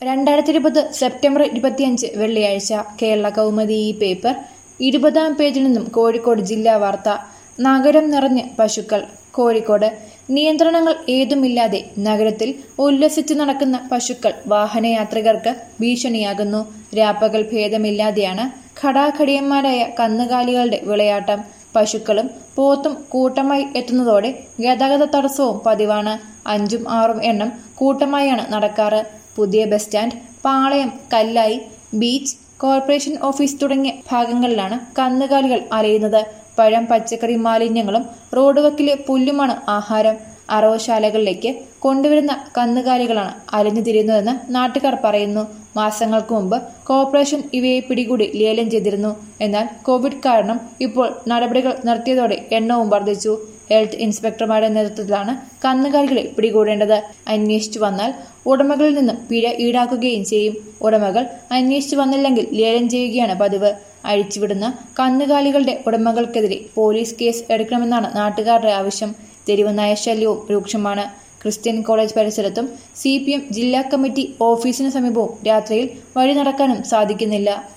2020 September 25 വെള്ളിയാഴ്ച കേരള കൗമുദി ഈ paper 20-ാം പേജിൽ നിന്നും കോഴിക്കോട് ജില്ലാ വാർത്ത. നഗരം നിറഞ്ഞ് പശുക്കൾ. കോഴിക്കോട് നിയന്ത്രണങ്ങൾ ഏതുമില്ലാതെ നഗരത്തിൽ ഉല്ലസിച്ചു നടക്കുന്ന പശുക്കൾ വാഹനയാത്രികർക്ക് ഭീഷണിയാകുന്നു. രാപ്പകൽ ഭേദമില്ലാതെയാണ് ഘടാഘടിയന്മാരായ കന്നുകാലികളുടെ വിളയാട്ടം. പശുക്കളും പോത്തും കൂട്ടമായി എത്തുന്നതോടെ ഗതാഗത തടസ്സവും പതിവാണ്. 5ഉം 6ഉം എണ്ണം കൂട്ടമായാണ് നടക്കാറ്. പുതിയ bus stand, Palayam, Kallai, beach, corporation office തുടങ്ങിയ ഭാഗങ്ങളിലാണ് കന്നുകാലികൾ അലയുന്നത്. പഴം, പച്ചക്കറി മാലിന്യങ്ങളും റോഡ് വക്കിലെ പുല്ലുമാണ് ആഹാരം. അറവുശാലകളിലേക്ക് കൊണ്ടുവരുന്ന കന്നുകാലികളാണ് അലഞ്ഞു തിരിയുന്നതെന്ന് നാട്ടുകാർ പറയുന്നു. മാസങ്ങൾക്ക് മുമ്പ് കോർപ്പറേഷൻ ഇവയെ പിടികൂടി ലേലം ചെയ്തിരുന്നു. എന്നാൽ കോവിഡ് കാരണം ഇപ്പോൾ നടപടികൾ നിർത്തിയതോടെ എണ്ണവും വർദ്ധിച്ചു. ഹെൽത്ത് ഇൻസ്പെക്ടർമാരുടെ നേതൃത്വത്തിലാണ് കന്നുകാലികളെ പിടികൂടേണ്ടത്. അന്വേഷിച്ചു വന്നാൽ ഉടമകളിൽ നിന്നും പിഴ ഈടാക്കുകയും ചെയ്യും. ഉടമകൾ അന്വേഷിച്ചു വന്നില്ലെങ്കിൽ ലേലം ചെയ്യുകയാണ് പതിവ്. അഴിച്ചുവിടുന്ന കന്നുകാലികളുടെ ഉടമകൾക്കെതിരെ പോലീസ് കേസ് എടുക്കണമെന്നാണ് നാട്ടുകാരുടെ ആവശ്യം. തെരുവ് നായശല്യവും രൂക്ഷമാണ്. ക്രിസ്ത്യൻ കോളേജ് പരിസരത്തും CPM ജില്ലാ കമ്മിറ്റി ഓഫീസിന് സമീപവും രാത്രിയിൽ വഴി നടക്കാനും സാധിക്കുന്നില്ല.